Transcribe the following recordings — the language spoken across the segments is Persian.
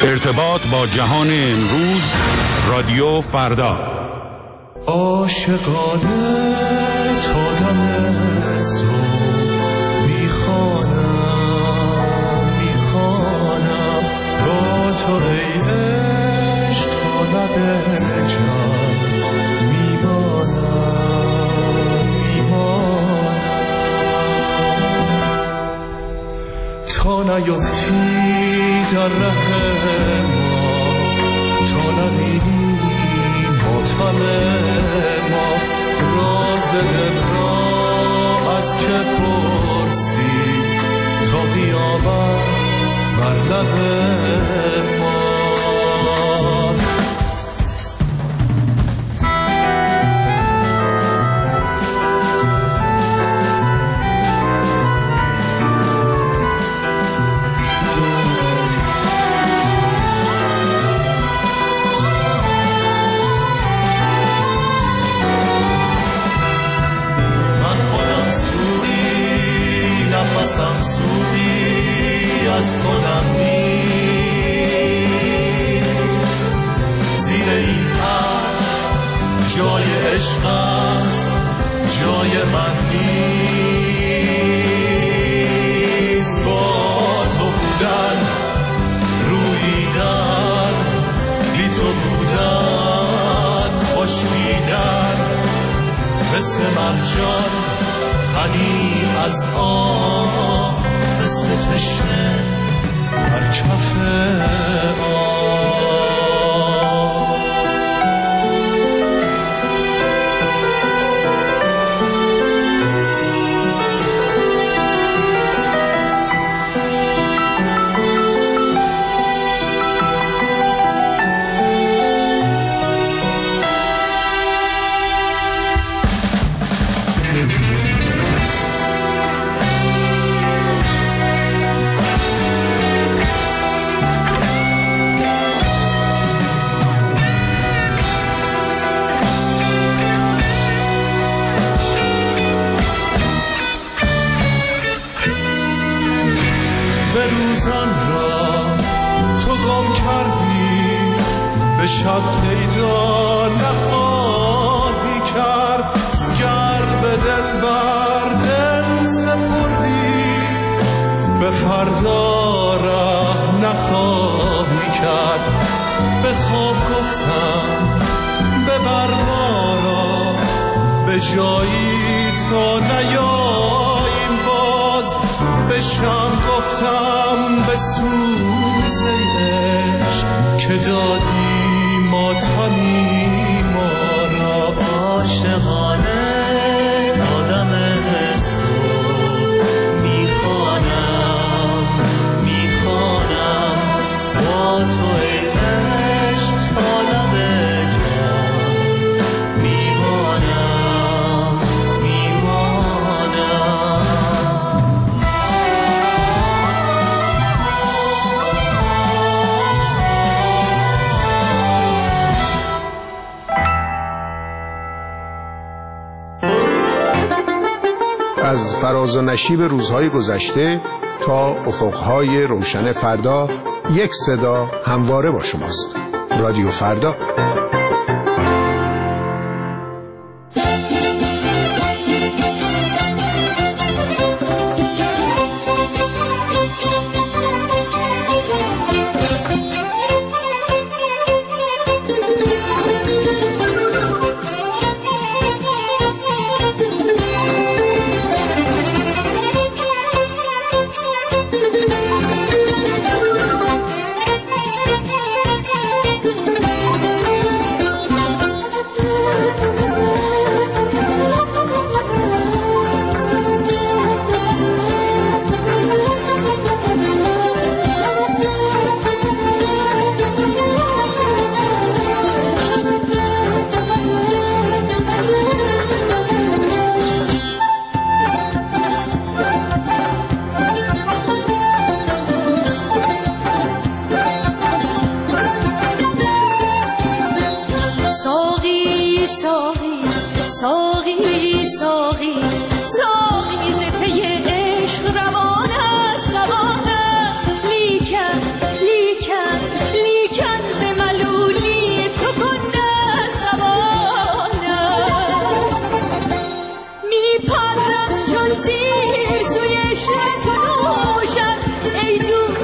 ارتباط با جهان امروز، رادیو فردا. عاشقانه تا دم صبح میخوانم با تو ای عشق تا لب جان میمانم تا نیفتی در ره ما، تا نبینی ماتم ما، راز دل را از که پرسی تا قیامت بر لب ماست. نفسم سودی از خودم نیست، زیر این عرش جای عشق است، جای من نیست. با تو بودن روییدن، بی تو بودن خشکیدن، مثل مرجان غنی از آب، مثل تشنه بر کف آب. شب پیدا نخواهی کرد، گر به دل بر دل سپردی، به فردا ره نخواهی کرد. به خواب گفتم ببر ما را به جایی تا نیاییم باز، به شم گفتم به سوز عشق که دادی ماتمی ما را. عاشقانه تا دم صبح میخوانم با تو ای عشق تا لب جان میمانم. از فراز و نشیب روزهای گذشته تا افقهای روشن فردا، یک صدا همواره با شماست. رادیو فردا.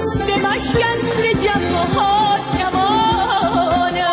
دوست به مشکن جفاهات نماند.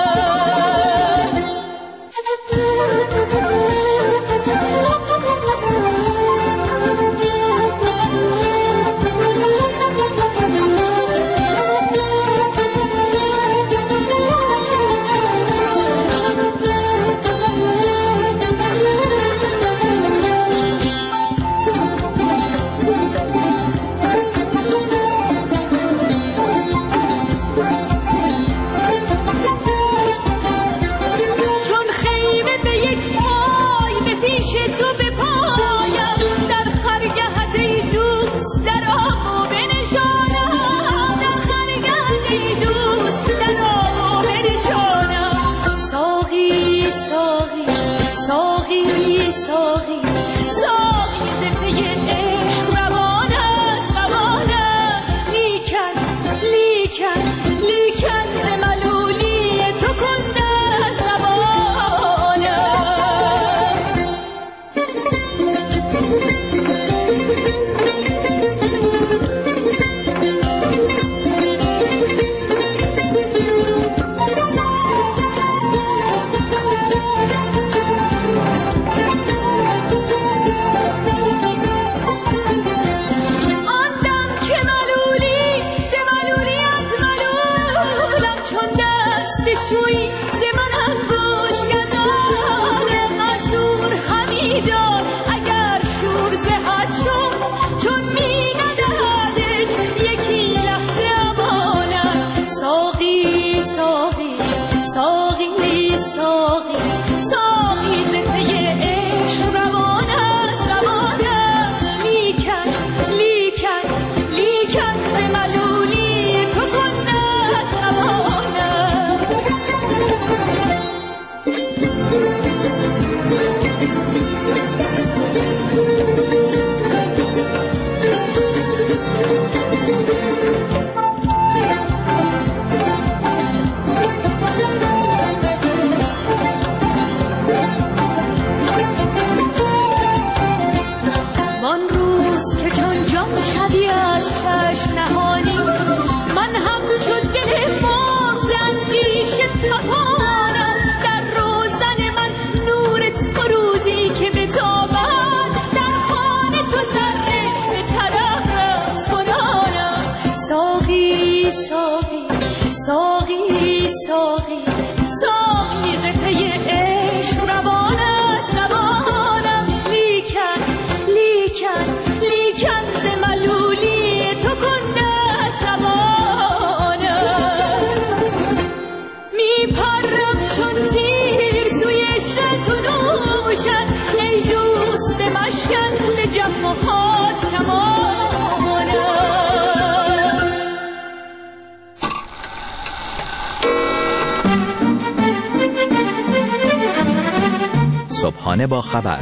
صبحانه با خبر،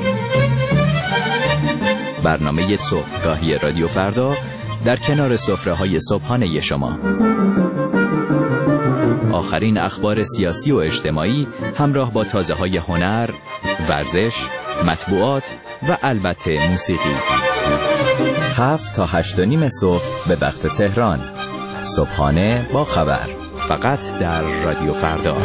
برنامه صبحگاهی رادیو فردا در کنار سفره‌های صبحانه شما. آخرین اخبار سیاسی و اجتماعی همراه با تازه‌های هنر، ورزش، مطبوعات و البته موسیقی. 7 تا 8:30 صبح به وقت تهران. صبحانه با خبر، فقط در رادیو فردا.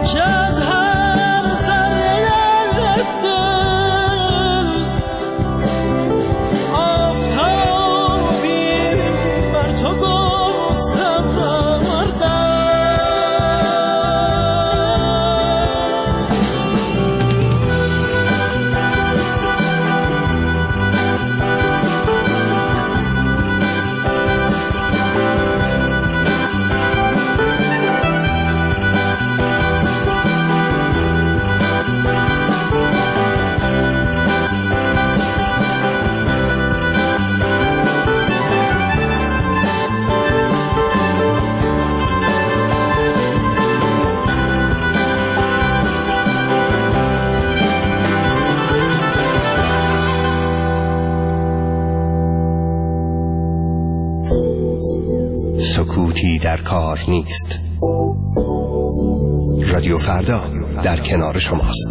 سکوتی در کار نیست. رادیو فردا در کنار شماست.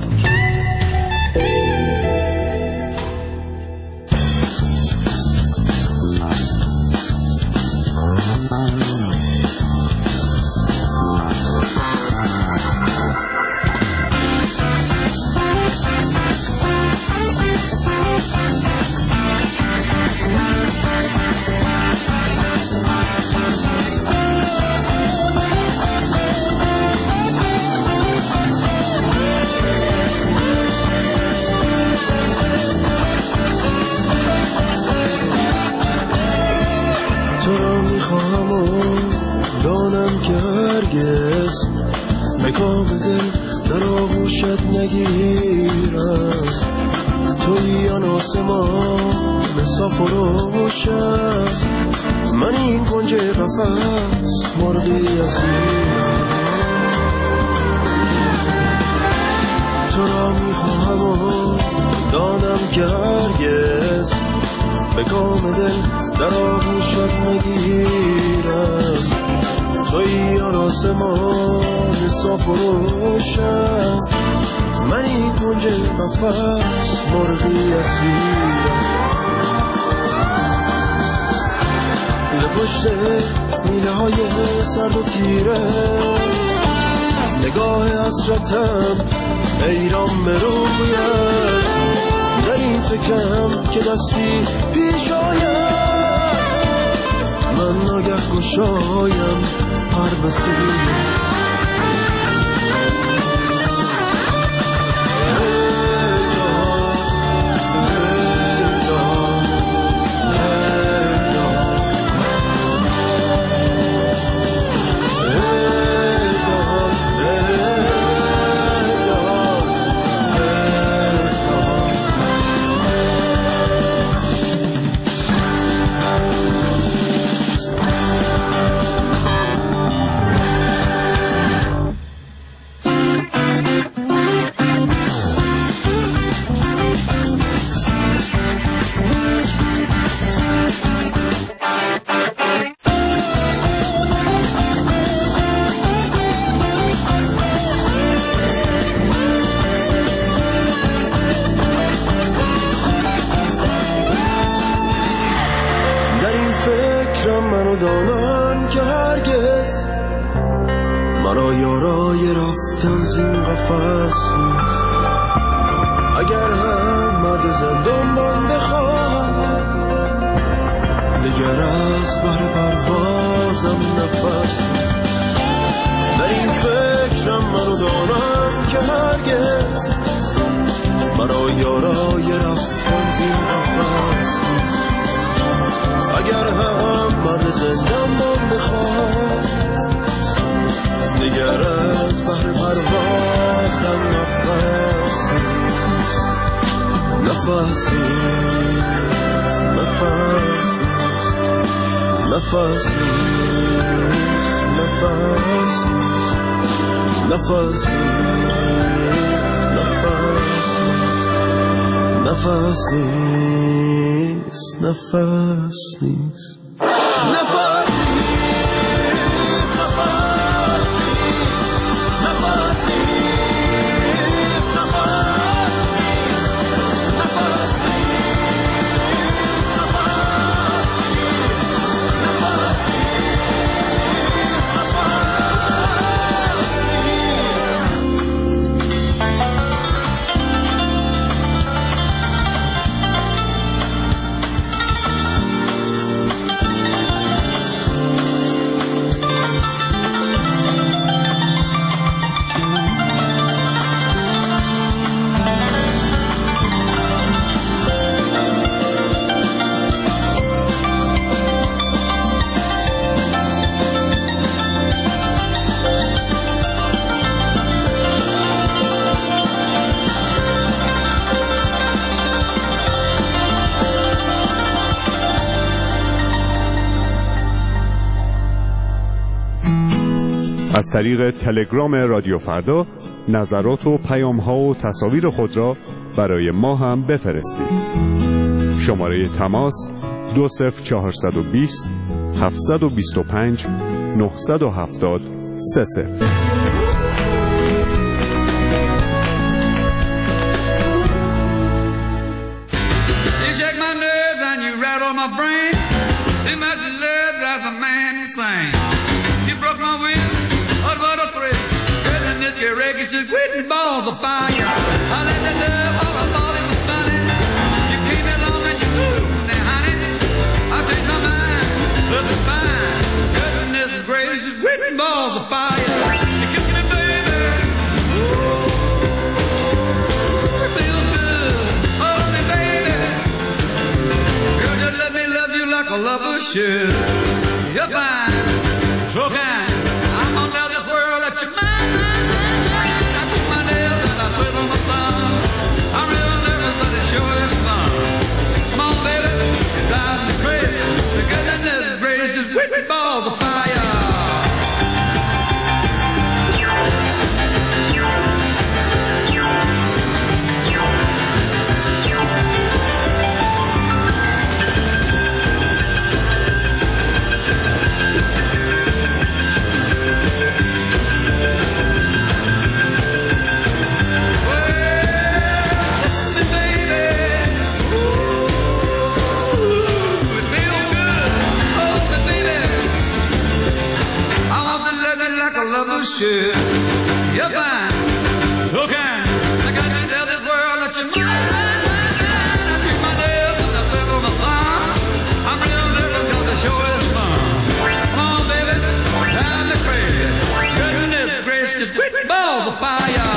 دانم که هرگز به کام دل در آغوشت نگیرم. توی آن آسمان صاف و روشن، من این کنج قفس مرغی اسیرم. تو را میخواهم و دانم که هرگز به کام دل در آغوشت نگیرم. توی آن آسمان صاف و روشن، من این کنج قفس مرغی اسیرم. ز پشت میله های سرد و تیره نگاه حسرتم حیران به رویت. در این فکرم که دستی پیش آید، من ناگه گشایم پر به سویت. منو دانم که هرگز مرا یارای رفتن زین قفس نیست. اگر هم مرد زندان من بخواهم، دیگر از بر پروازم نفس نیست. در این فکرم منو دانم که هرگز مرا یارای رفتن زین قفس نیست. اگر هم مرد زندان من بخوام، دیگر از بحر پروازم نفس نیست. نفس نیست، نفس نیست، نفس نیست، نفس نیست، نفس نیست، نفس نیست، نفس نیست. از طریق تلگرام رادیو فردا نظرات و پیام‌ها و تصاویر خود را برای ما هم بفرستید. شماره تماس 20420 725 970 30. My brain, too much love drives a man insane. You broke my will, what a thrill. Goodness, your records just quitting balls of fire. I let that love all I thought it was funny. You came along and you moved me, honey. I changed my mind, love is fine. Goodness gracious, quitting balls of fire. You kissed me, baby. Ooh, it feels good. Hold me, baby. Just let me love you like a lover should. You're fine, so kind. I'm gonna tell this world that you're mine. I took my nails and I put on my thumb. I'm real nervous, but it sure is fun. Come on, baby, you drive me crazy. The goodness gracious, with me balls of fire. Sure, you're fine, so kind. I got to tell this world that you're mine. I treat my nails and I flip on my thumb. I'm real nervous 'cause the show is fun. Come on, baby, drive me crazy. Goodness gracious, quit balls of fire.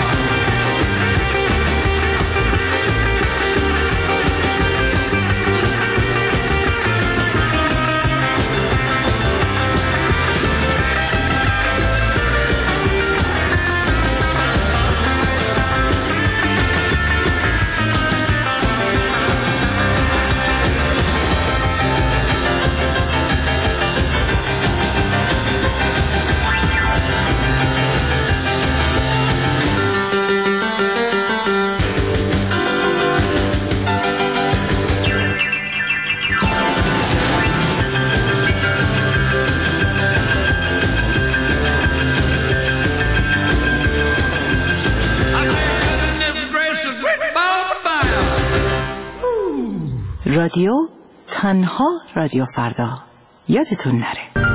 رادیو تنها رادیو فردا، یادتون نره.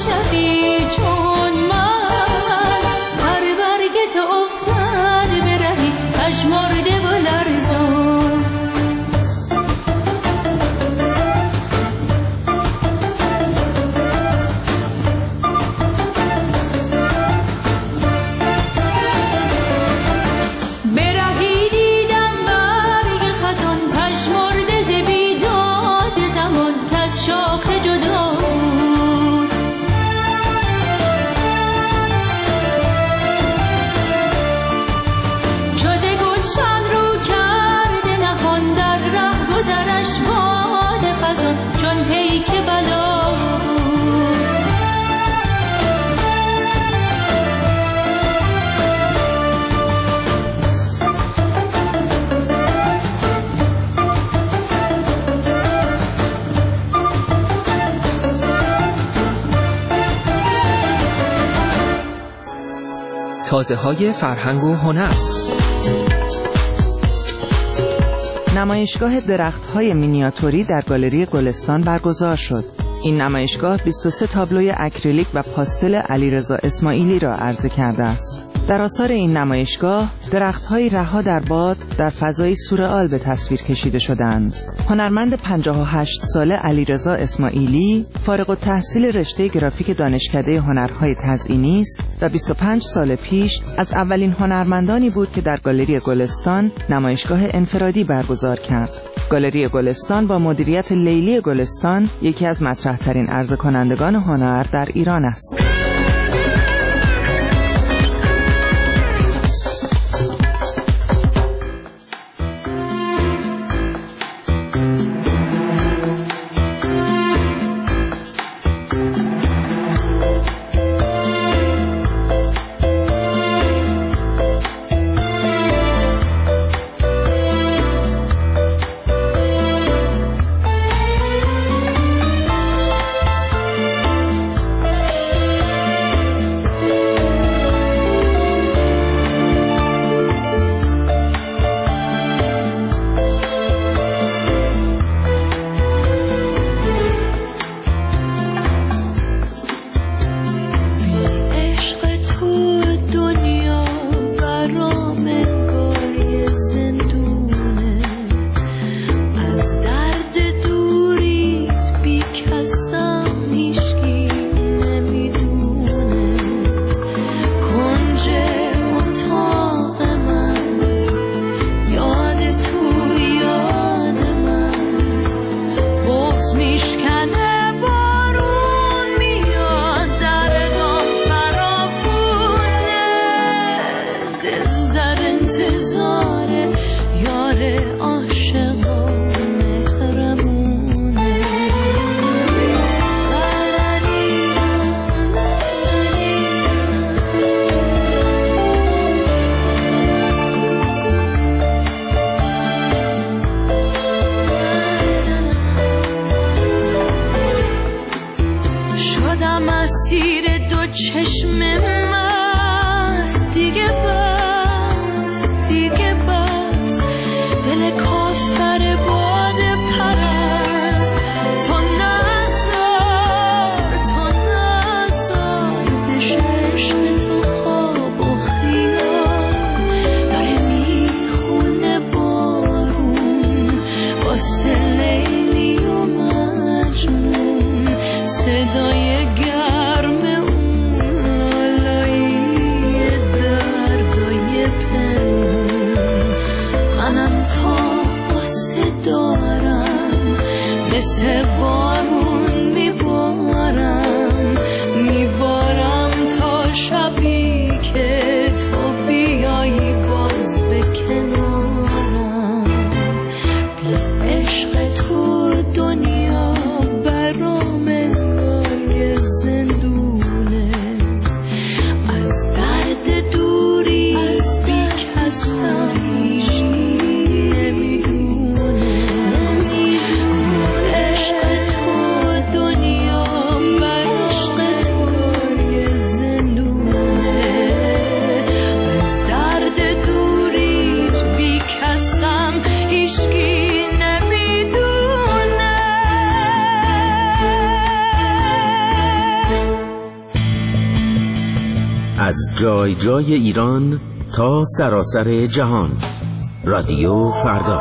عاشقی چون من، هر برگ تو افتاد به رهی پژمرده و لرزان. برهی دیدم برگ خزان پژمرده ز بیداد غمان کز شاخ جدا بود. شده گلشن رو کرده نهان در ره گذرش باد خزان چون پیک بلا بود. تازه‌های فرهنگ و هنر. نمایشگاه درخت‌های مینیاتوری در گالری گلستان برگزار شد. این نمایشگاه 23 تابلوی اکریلیک و پاستل علیرضا اسماعیلی را عرضه کرده است. در آثار این نمایشگاه درخت‌های رها در باد در فضای سورئال به تصویر کشیده شدند. هنرمند 58 ساله علیرضا اسماعیلی فارغ التحصیل رشته گرافیک دانشکده هنرهای تزئینی است و 25 سال پیش از اولین هنرمندانی بود که در گالری گلستان نمایشگاه انفرادی برگزار کرد. گالری گلستان با مدیریت لیلی گلستان یکی از مطرح‌ترین عرضه کنندگان هنر در ایران است. صدای گرم اون لالایی درد از جای جای ایران تا سراسر جهان. رادیو فردا.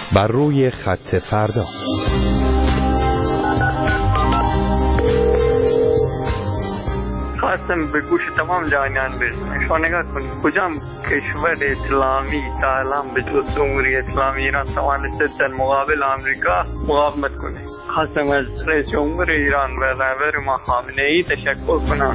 بر روی خط فردا. خواستم به گوش تمام جهانیان برسونم. شما نگاه کنید کجام کشور اسلامی تا الان به جز جمهوری اسلامی ایران توانسته در مقابل آمریکا مقاومت کنه. خواستم از رئیس جمهور ایران و رهبر ما خامنه‌ای تشکر کنم.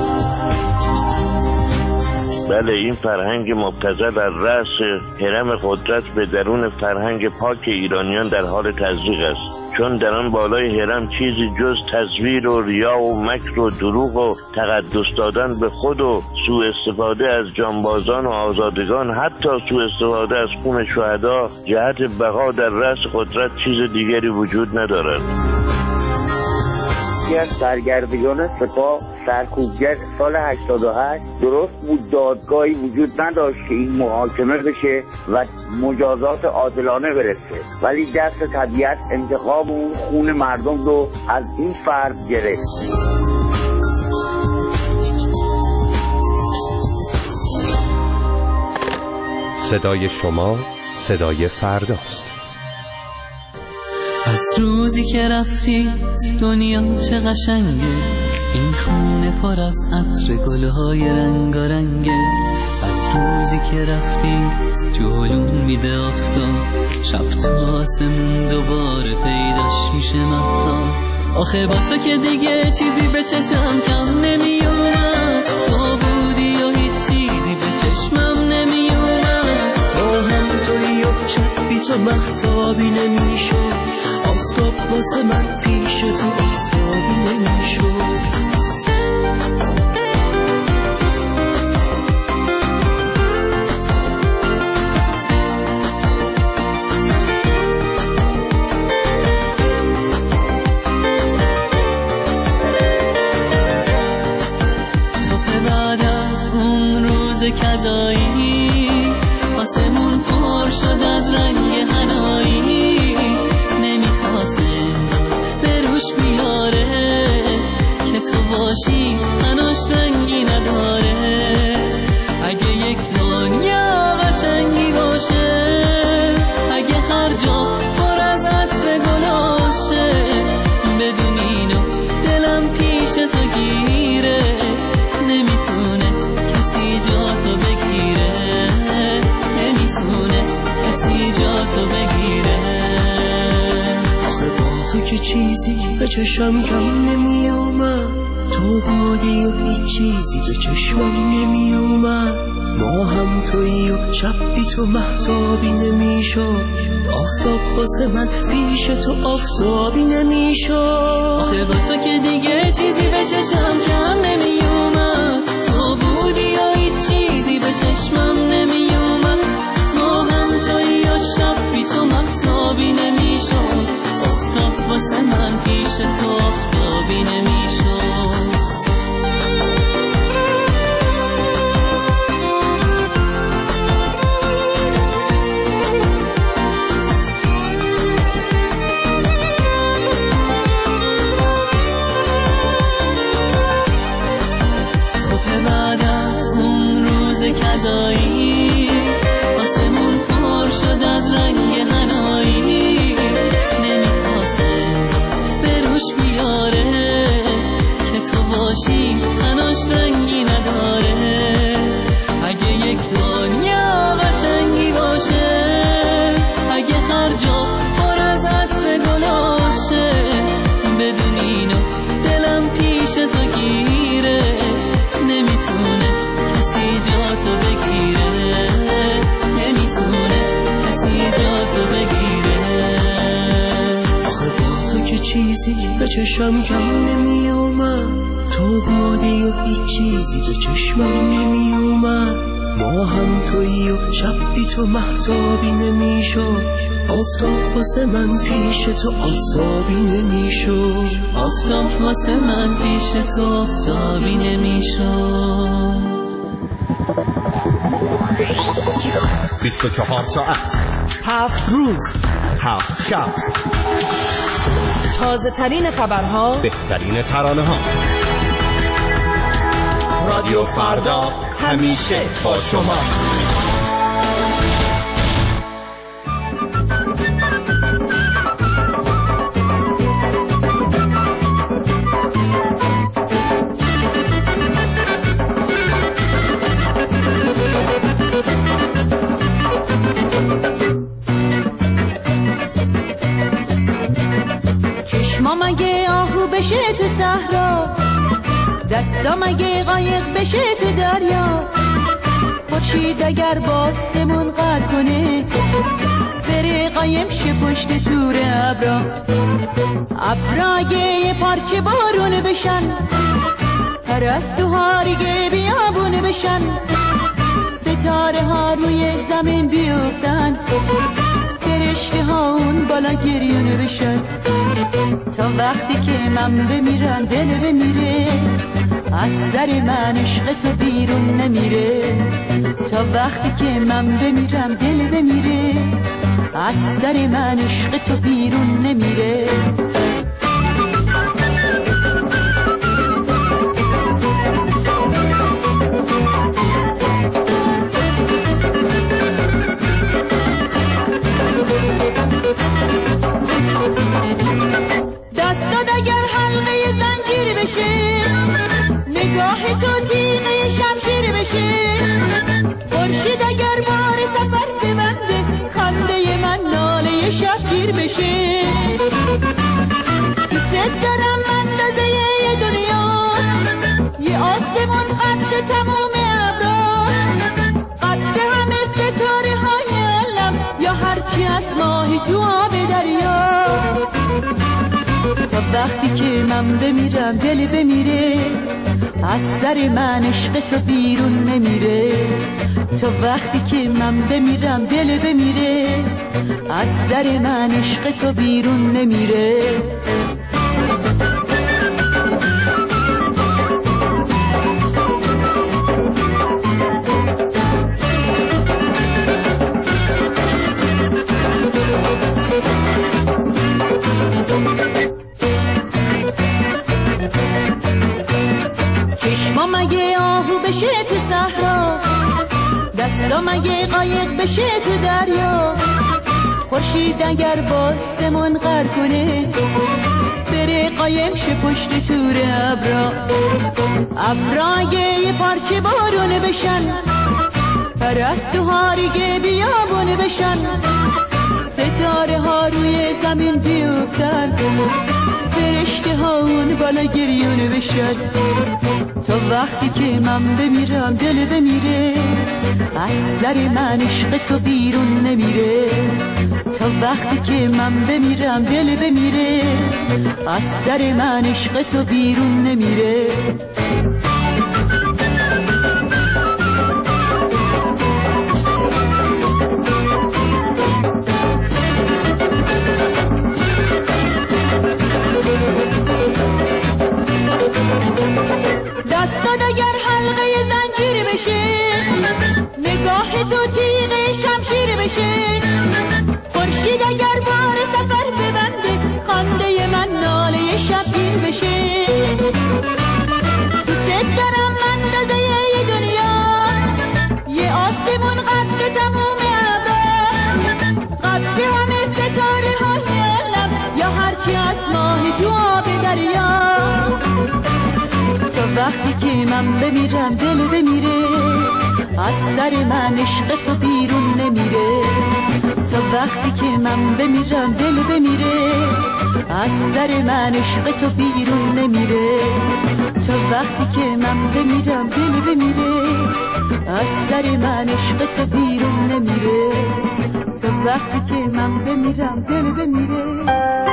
بله، این فرهنگ مبتذل در رأس هرم قدرت به درون فرهنگ پاک ایرانیان در حال تزریق است، چون در آن بالای هرم چیزی جز تصویر و ریا و مکر و دروغ و تقدس دادن به خود و سوء استفاده از جانبازان و آزادگان، حتی سوء استفاده از خون شهدا جهت بقا در رأس قدرت چیز دیگری وجود ندارد. از سرگردگان سپاه سرکوبگر سال 88 درست بود دادگاهی وجود نداشت که این محاکمه بشه و مجازات عادلانه برسه، ولی دست طبیعت انتخاب اون خون مردم رو از این فرد گرفت. صدای شما صدای فرداست. از روزی که رفتی دنیا چه قشنگه، این خونه پر از عطر گلهای رنگارنگه. از روزی که رفتی جلوم میده آفتاب، شب تو آسمون دوباره پیداش میشه مهتاب. آخه با تو که دیگه چیزی به چشم کم نمیومد، تو بودی و هیچ چیزی به چشمم نمیومد. ما هم توی و شب بی تو مهتابی نمیشد، آفتاب واسه من پیش تو آفتابی نمیشد. صبح بعد از اون روز کذایی، آسمون پر شد از رنگ حنایی. نمیخواست به روش بیاره که تو باشی حناش رنگی نداره. اگه یک دنیا قشنگی باشه، اگه هر جا پر از عطر گلاشه، بدون اینو دلم پیش تو گیره. نمیتونه کسی جا تو بگیره، نمیتونه کسی جا تو بگیره. آخه با تو که چیزی به چشم کم نمی اومد، تو بودی و هیچ چیزی به چشمم نمی اومد. ما هم تویی و شب بی تو مهتابی نمی شد، آفتاب واسه من پیش تو آفتابی نمی شد. آخه با تو که دیگه چیزی به چشم کم نمی اومد، تو بودی و هیچ چیزی به چشمم نمی اومد. ما هم تویی و شب بی تو مهتابی نمی شد، آفتاب واسه من پیش تو آفتابی نمی شد. بعد از اون روز کذایی، آسمون پر شد از رنگ حنایی. نمیخواسته به روش بیاره که تو باشی حناش رنگی نداره. اگه یک دنیا قشنگی باشه، اگه هر جا پر از عطر گلاشه، بدون اینو دلم پیش تو گیره. نمیتونه کسی جا تو بگیره، نمیتونه کسی جا تو بگیره. آخه با تو که چیزی به چشم کم نمی اومد، تو بودی و هیچ چیزی به چشمم نمی اومد. ما هم تویی و شب بی تو مهتابی نمی شد، آفتاب واسه من پیش تو آفتابی نمی شد. آفتاب واسه من پیش تو آفتابی نمی شد. 24 ساعت 7 روز 7 شب، تازه ترین خبرها، بهترین ترانه ها. رادیو فردا همیشه با شماست. دستا مگه قایق بشه تو دریا، خورشید اگر باسمون قد کنه بره قایم شه پشت تور ابرا، ابرا اگه یه پارچه بارون بشن، پرستوها ریگه بیابون بشن، ستاره ها روی زمین بیفتن، فرشته ها اون بالا گریون بشن، تا وقتی که من بمیرم دل بمیره، از سر من عشق تو بیرون نمیره، تا وقتی که من بمیرم دل بمیره، از سر من عشق تو بیرون نمیره. دستات اگر حلقه زنجیر بشه، نگاه تو تیغه شمشیر بشه، خورشید اگر بار سفر ببنده، خنده من ناله شبگیر بشه، دوست دارم اندازه یه دنیا، یه آسمون قد تموم ابرا، قد همه ستاره های علم، یا هرچی از ماهی تو آب دریا، تا وقتی که من بمیرم دل بمیره، از سر من عشق تو بیرون نمیره، تا وقتی که من بمیرم دل بمیره، از سر من عشق تو بیرون نمیره. چشما مگه آهو بشه تو صحرا، دستا مگه قایق بشه تو دریا، خورشید اگر باسمون غر کنه بره قایم شه پشت تور ابرا، ابرا اگه یه پارچه بارون بشن، پرستوها ریگه بیابون بشن، ستاره ها روی زمین بیفتن، فرشته ها اون بالا گریون بشن، تا وقتی که من بمیرم دل بمیره، از سر من عشق تو بیرون نمیره، تا وقتی که من بمیرم دل بمیره، از سر من عشق تو بیرون نمیره. دستات اگر حلقه زنجیر بشه، نگاه تو تیغه شمشیر بشه، خورشید اگر بار سفر ببنده، خنده من ناله شبگیر بشه، دوست دارم اندازه یه دنیا، یه آسمون قد تموم ابر، قد همه ستاره های علم، یا هرچی از ماهی تو آب دریا، تا وقتی که من بمیرم دل بمیره، از سر من عشق تو بیرون نمیره، تا وقتی که من بمیرم دل بمیره، از سر من عشق تو بیرون نمیره، تا وقتی که من بمیرم دل بمیره، از سر من عشق تو بیرون نمیره، تا وقتی که من بمیرم دل بمیره.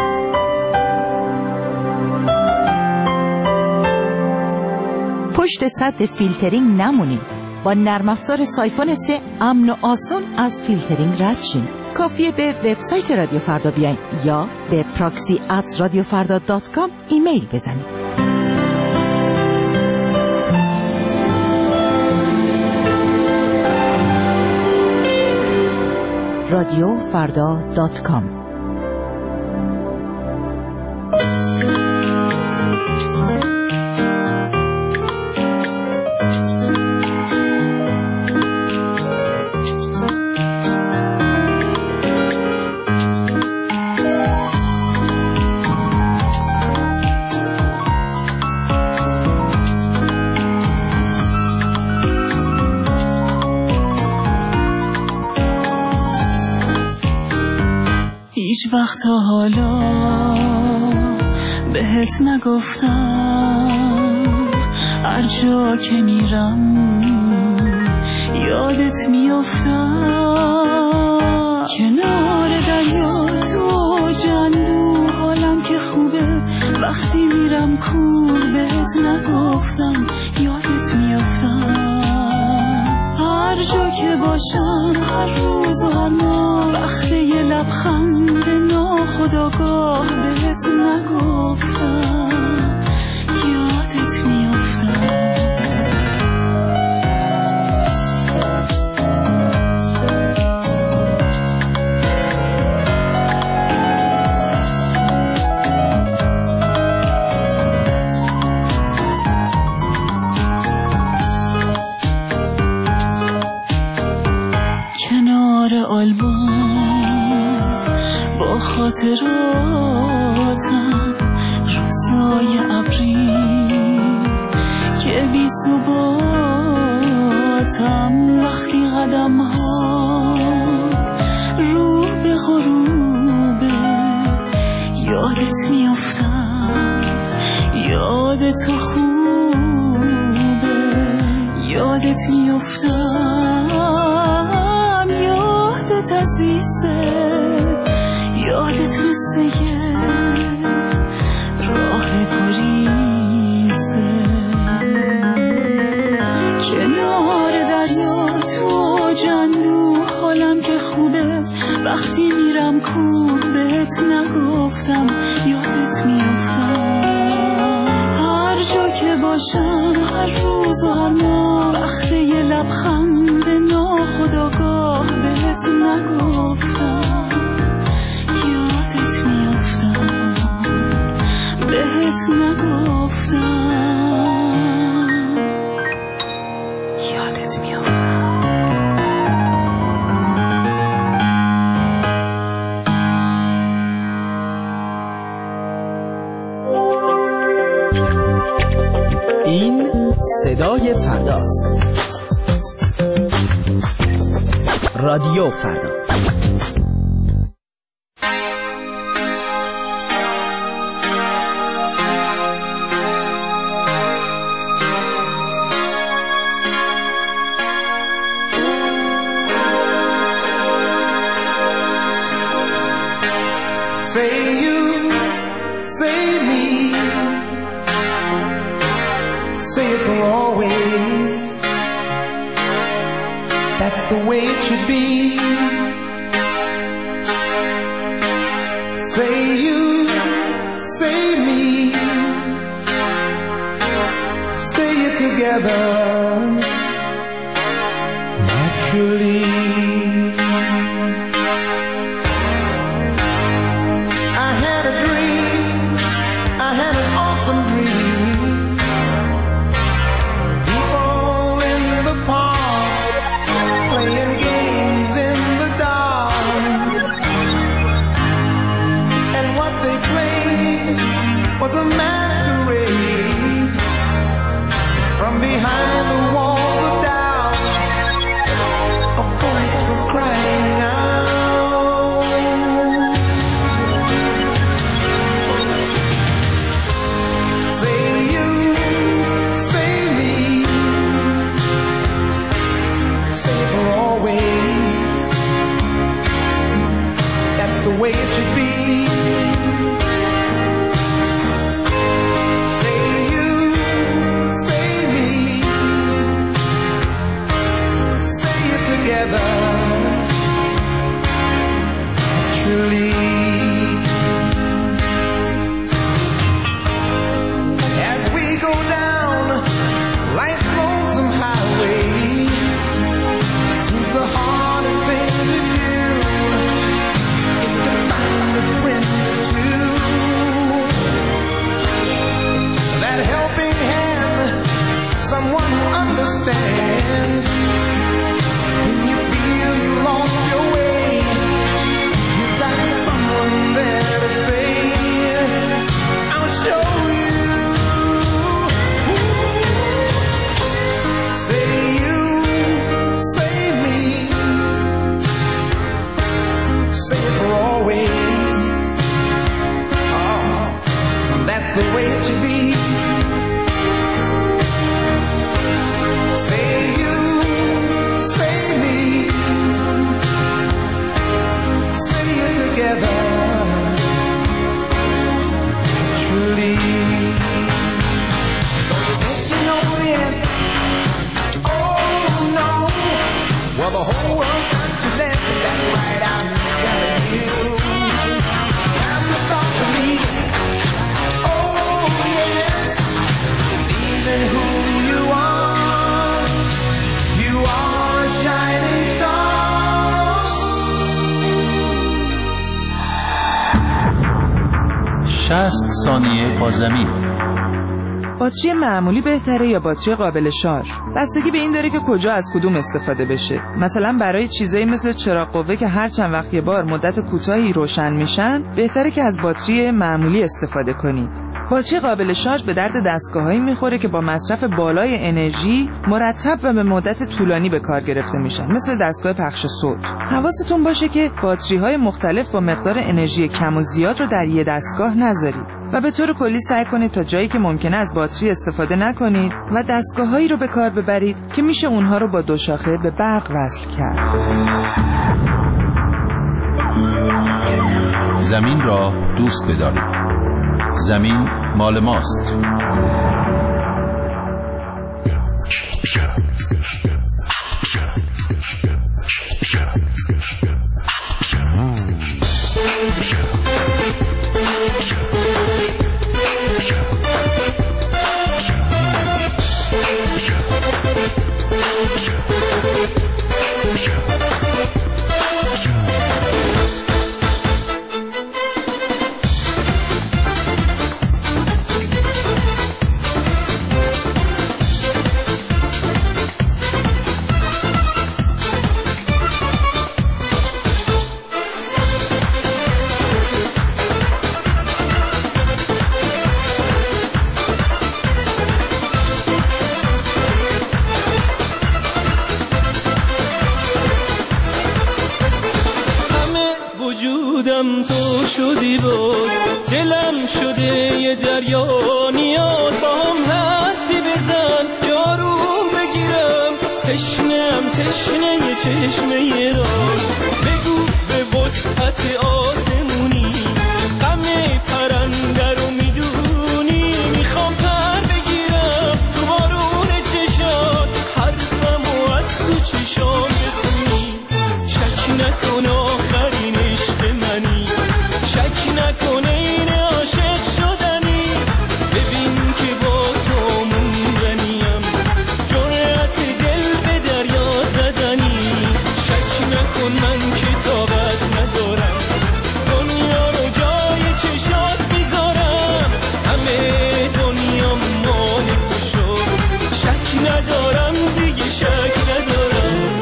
پشت سد فیلترینگ نمونید. با نرم افزار سایفون 3 امن و آسان از فیلترینگ رد شین. کافیه به وبسایت رادیو فردا بیاین یا به proxy@radiofarda.com ایمیل بزنید. radiofarda.com هیچ وقت تا حالا بهت نگفتم هر جا که میرم یادت میافتم، کنار دریا تو جندو حالم که خوبه، وقتی میرم کور بهت نگفتم یادت میافتم، هر جا که باشم هر روز و هر ماه، وقتی یه لبخند ناخودآگاه بهت نگفتم یادت میافتم. کنار آلبوم با خاطراتم، روزای ابری که بی ثباتم، وقتی قدم ها رو به غروبه یادت میافتم، یاد تو خوبه یادت میافتم، یادت عزیزه، یادت مثل یه راه گریزه، کنار دریا تو جندو حالم که خوبه، وقتی میرم کور بهت نگفتم یادت میافتم، هر جا که باشم هر روز و هر ماه، وقتی یه لبخند ناخودآگاه بهت نگفتم یادت میافتم، بهت نگفتم یادت میافتم. این صدای فرداست. رادیو فردا. Say you, say me, say it for always. That's the way it should be. Say you, say me, say it together naturally. Was a masquerade from behind the walls of doubt. A voice was crying out. Say you, say me, say for always. That's the way it should be. Naturally, as we go down life's lonesome highway, seems the hardest thing to do is to find a friend or two, that helping hand, someone who understands. When you feel you lost your way, you got whole world comes to left, and that's right, I'm telling you. I'm the thought of leaving. Oh yes, leaving who you are. You are a shining star. 60 ثانیه با زمین. باتری معمولی بهتره یا باتری قابل شارژ؟ بستگی به این داره که کجا از کدوم استفاده بشه. مثلا برای چیزایی مثل چراغ قوه که هر چند وقت یه بار مدت کوتاهی روشن میشن، بهتره که از باتری معمولی استفاده کنید. باتری قابل شارژ به درد دستگاهایی میخوره که با مصرف بالای انرژی مرتب و به مدت طولانی به کار گرفته میشن، مثل دستگاه پخش صوت. حواستون باشه که باتری‌های مختلف با مقدار انرژی کم و زیاد رو در یه دستگاه نذارید و به طور کلی سعی کنید تا جایی که ممکنه از باتری استفاده نکنید و دستگاهایی رو به کار ببرید که میشه اونها رو با دو شاخه به برق وصل کرد. زمین را دوست بدارید. زمین مال ماست. وجودم تو شدی بود، دلم شده یه دریا، نیاز با هم هستی بزن جاروم بگیرم، تشنم تشنه یه چشمه را، بگو به وسعت آسمونی غم پرنده رو میدونی، میخوام پر بگیرم تو بارون چشات، حرفمو از تو چشام بخونی، شک نکن آخرین عشق منی، شک نکن این عاشق شدنی، ببین که با تو موندنیم، جرأت دل به دریا زدنی، شک نکن من که طاقت ندارم، دنیا رو جای چشات میذارم، همه دنیا مال تو شد، شک ندارم دیگه شک ندارم.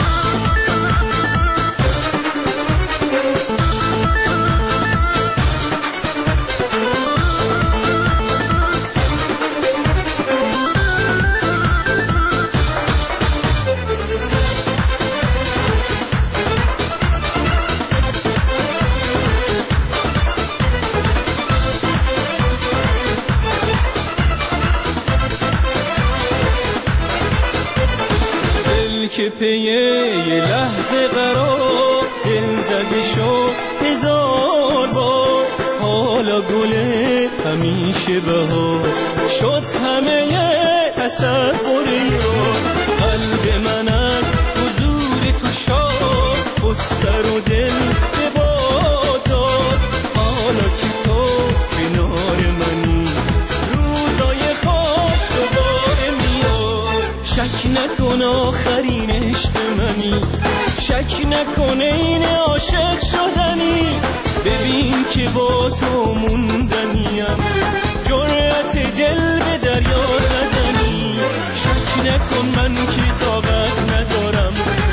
که پیه یه لحظه قرار دل زده شد هزار بار، حالا گله همیشه بهار شد، همه تصوری رو قلب من از حضور تو شاد و سر و دل به باد داد، حالا که تو کنار منی روزای خوش دوباره میاد، شک نکن آخرین عشق منی، شک نکن این عاشق شدنی، ببین که با تو موندنیم، جرأت دل به دریا زدنی، شک نکن من که طاقت ندارم،